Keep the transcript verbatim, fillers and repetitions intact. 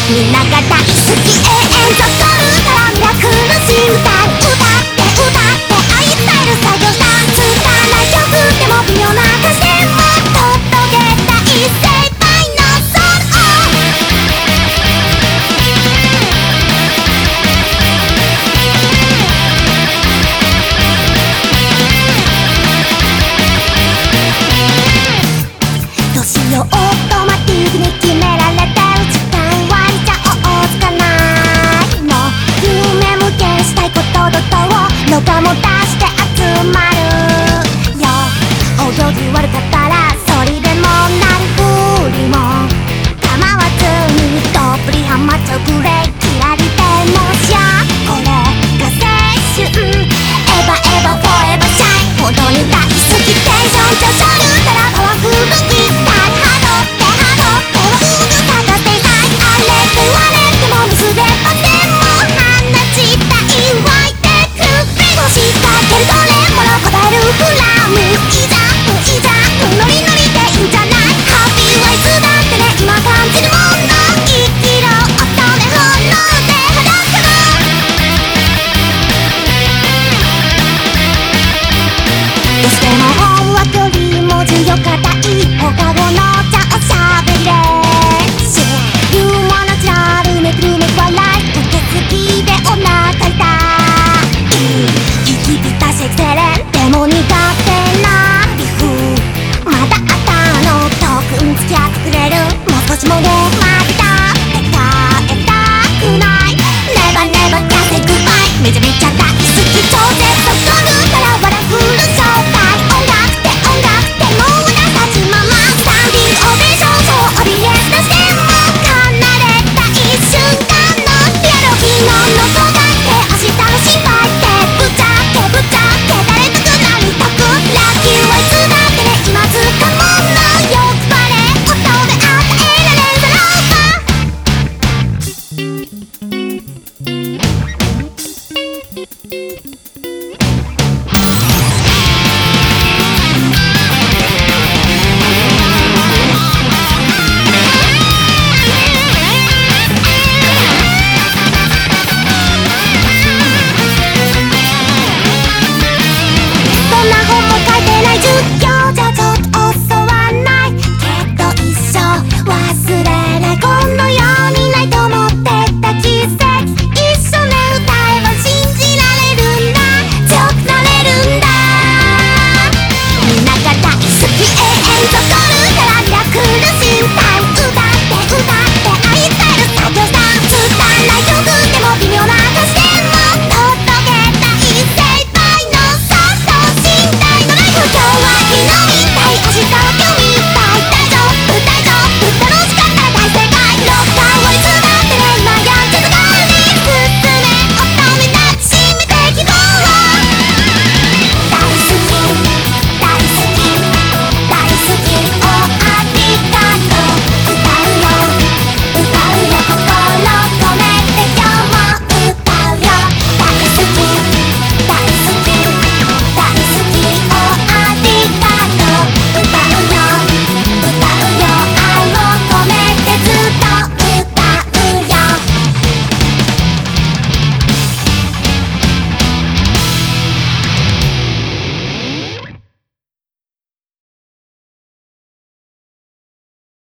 みんなが大好き永遠と取るからミラクルし歌う歌って歌って愛伝える作業した拙い曲でも微妙な歌詞でも届けたい精一杯のソウルをどうしようオートマティックに決められてる時間割りじゃおおつかないの夢無限したいことととをロガも出して集まるよお行儀悪かったらそれでもなりふりも構わずにどっぷりハマっちゃうブレーキキラリでもしゃこれが青春エヴァエヴァフォーエバーシャイン本当に大好きテンション上昇るたらパワフルギターハドってハドってはうぐかかっていたいあれって言われてもミスでパでも話したい湧いてくビゴしたけどどれもの答えるフラムいざいざノリノリでいいんじゃないハッピーワイズだってね今感じるもの生きろ乙女本能で裸のどうしても本は距離文字よ硬い